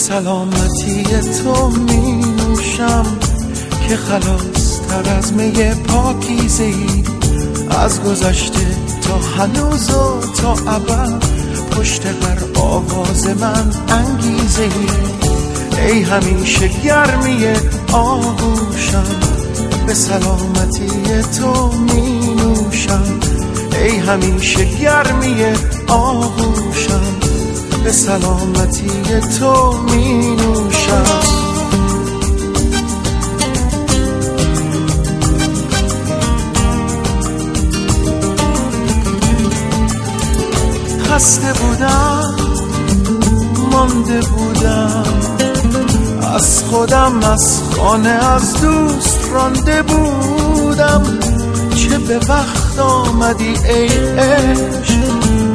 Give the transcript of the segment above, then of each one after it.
سلامتی تو می نوشم که خلاص تر از می پاکیزه ای، از گذشته تا هنوز و تا ابد، پشت هر آواز من انگیزه ای. ای همیشه گرمی آغوشم، به سلامتی تو می نوشم. ای همیشه گرمی آغوشم، به سلامتی تو می نوشم. خسته بودم، مانده بودم از خودم، از خانه، از دوست رانده بودم. چه به وقت آمدی ای عشق،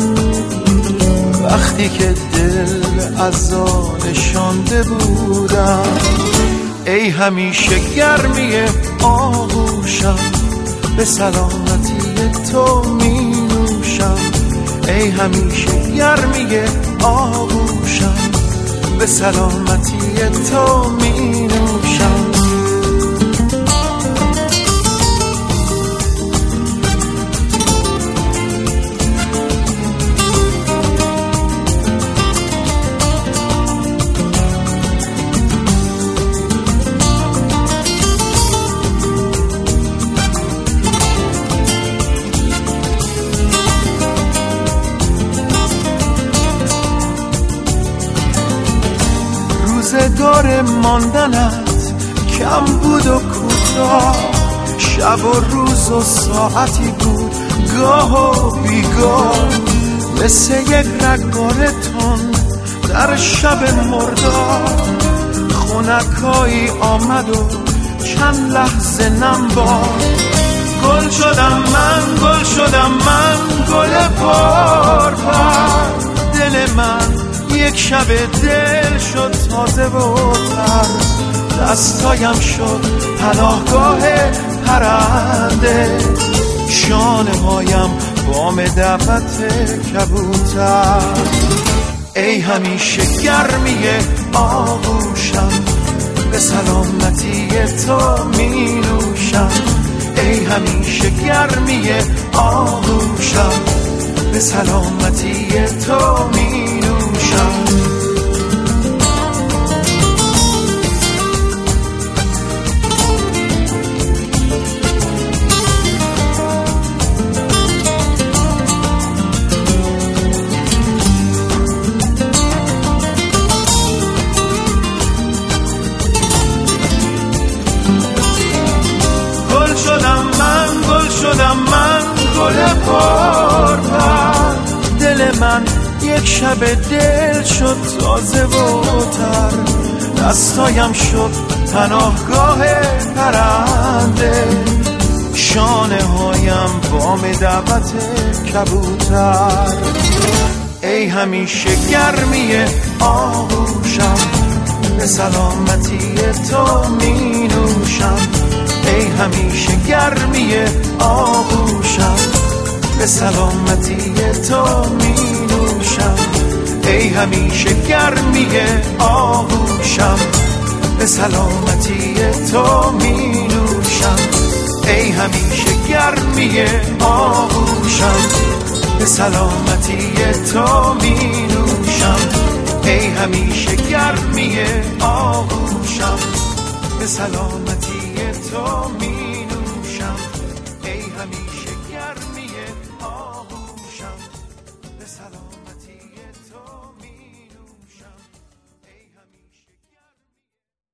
وقتی که دل از آن شانده بودم. ای همیشه گرمی آغوشم، به سلامتی تو می نوشم. ای همیشه گرمی آغوشم، به سلامتی تو می نوشم. روزگار ماندنت کم بود و کوتاه، شب و روز و ساعتی بود گاه و بیگاه، مثل یک رگبار تند در شب مردار. خنکایی آمد و چند لحظه نم باد، گل شدم من، گل شدم من، گل پرپر. دل من یک شب دل شد تازه و تر، دستایم شد پناهگاه پرنده، شانه هایم بام دعوت کبوتر. ای همیشه گرمی آغوشم، به سلامتی تو می نوشم. ای همیشه گرمی آغوشم، به سلامتی تو می نوشم. گل شدم من، گل شدم من، گل پرپر. دل من یک شب دل شد تازه و تر، دستایم شد پناهگاه پرنده، شانه هایم بام دعوت کبوتر. ای همیشه گرمی آغوشم، به سلامتی تو می نوشم. ای همیشه گرمی آغوشم، به سلامتی تو می نوشم. ای همیشه گرمی آغوشم، به سلامتی تو می نوشم. ای همیشه گرمی آغوشم، به سلامتی تو می نوشم. ای همیشه گرمی آغوشم، به سلامتی تو می